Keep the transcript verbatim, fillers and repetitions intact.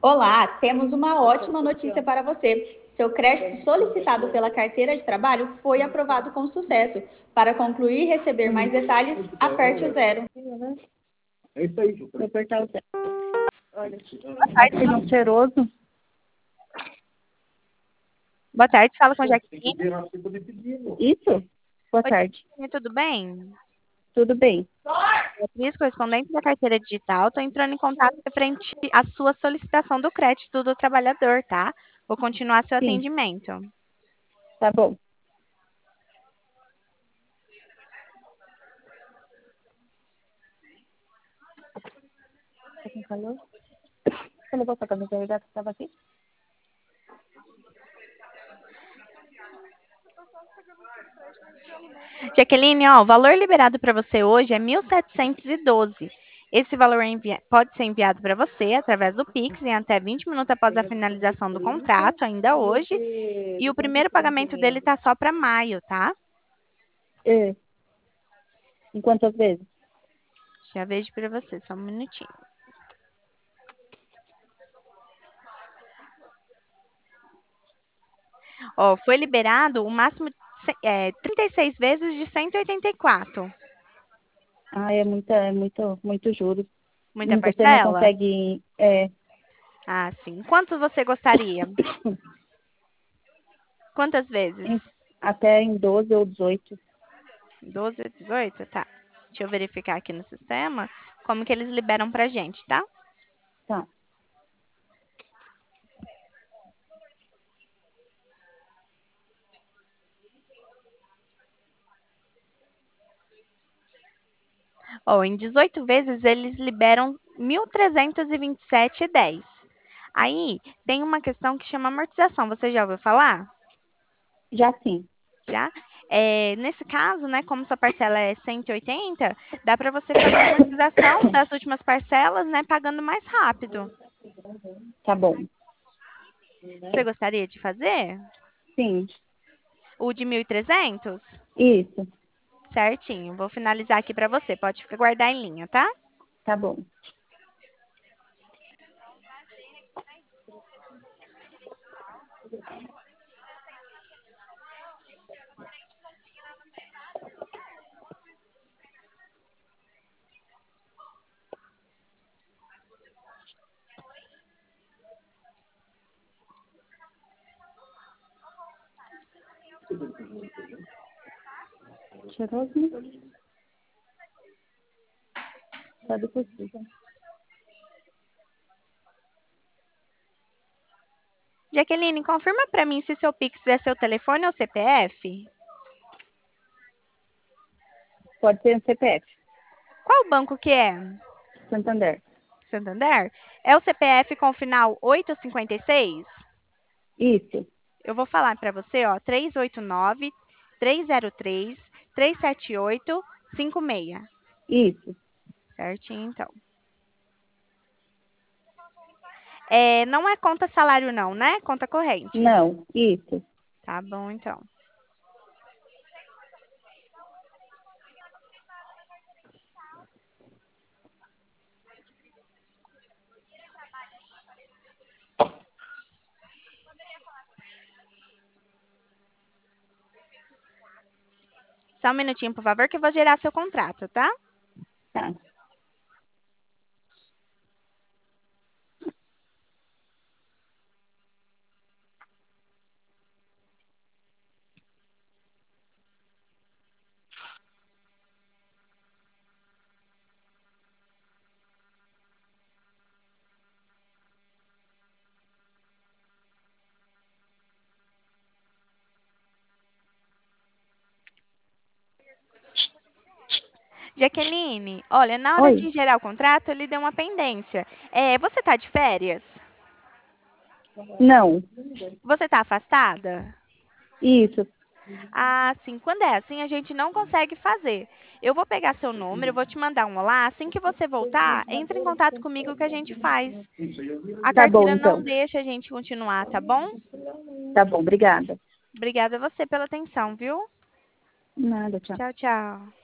Olá, temos uma ótima notícia para você. Seu crédito solicitado pela carteira de trabalho foi aprovado com sucesso. Para concluir e receber mais detalhes, aperte o zero. É isso aí, Ju. Vou apertar o zero. Olha, boa tarde, feijão cheiroso. Boa tarde, fala com a Jaqueline. Isso? Boa Oi, tarde. Jaqueline, tudo bem? Tudo bem? Beatriz, correspondente da carteira digital, estou entrando em contato referente à sua solicitação do crédito do trabalhador, tá? Vou continuar seu Sim. atendimento. Tá bom. Quem falou? Você levou pra camisa aí que estava aqui? Jaqueline, ó, o valor liberado para você hoje é mil setecentos e doze. Esse valor é envia- pode ser enviado para você através do Pix em até vinte minutos após a finalização do contrato, ainda hoje. E o primeiro pagamento dele tá só para maio, tá? É. Em quantas vezes? Já vejo para você, só um minutinho. Ó, foi liberado o máximo de ce- é, trinta e seis vezes de cento e oitenta e quatro. Ah, é muita, é muito, muito juros. Muita Hum, Você não parcela? consegue. É, Ah, sim. Quanto você gostaria? Quantas vezes? em- até em doze ou dezoito. doze ou dezoito? Tá. Deixa eu verificar aqui no sistema como que eles liberam pra gente, tá? Tá. Ó, em dezoito vezes eles liberam mil trezentos e vinte e sete e dez. Aí tem uma questão que chama amortização. Você já ouviu falar? Já sim. Já? É, nesse caso, né, como sua parcela é cento e oitenta, dá para você fazer a amortização das últimas parcelas, né, pagando mais rápido. Tá bom. Você gostaria de fazer? Sim. O de mil e trezentos? Isso. Certinho. Vou finalizar aqui para você. Pode ficar guardar em linha, tá? Tá bom. Cheiroso? Sabe por quê? Jaqueline, confirma para mim se seu Pix é seu telefone ou C P F? Pode ser um C P F. Qual banco que é? Santander. Santander? É o C P F com o final oitocentos e cinquenta e seis? Isso. Eu vou falar para você, ó, três oito nove, três zero três, três sete oito, cinco seis. Isso. Certinho, então. É, não é conta salário não, né? Conta corrente. Não. Isso. Tá bom, então. Só um minutinho, por favor, que eu vou gerar seu contrato, tá? Tá. Jaqueline, olha, na hora de Oi. gerar o contrato, ele deu uma pendência. É, você tá de férias? Não. Você tá afastada? Isso. Ah, sim. Quando é assim, a gente não consegue fazer. Eu vou pegar seu número, eu vou te mandar um olá. Assim que você voltar, entre em contato comigo que a gente faz. A Tá bom, carteira não então. deixa a gente continuar, tá bom? Tá bom, obrigada. Obrigada a você pela atenção, viu? Nada, tchau. Tchau, tchau.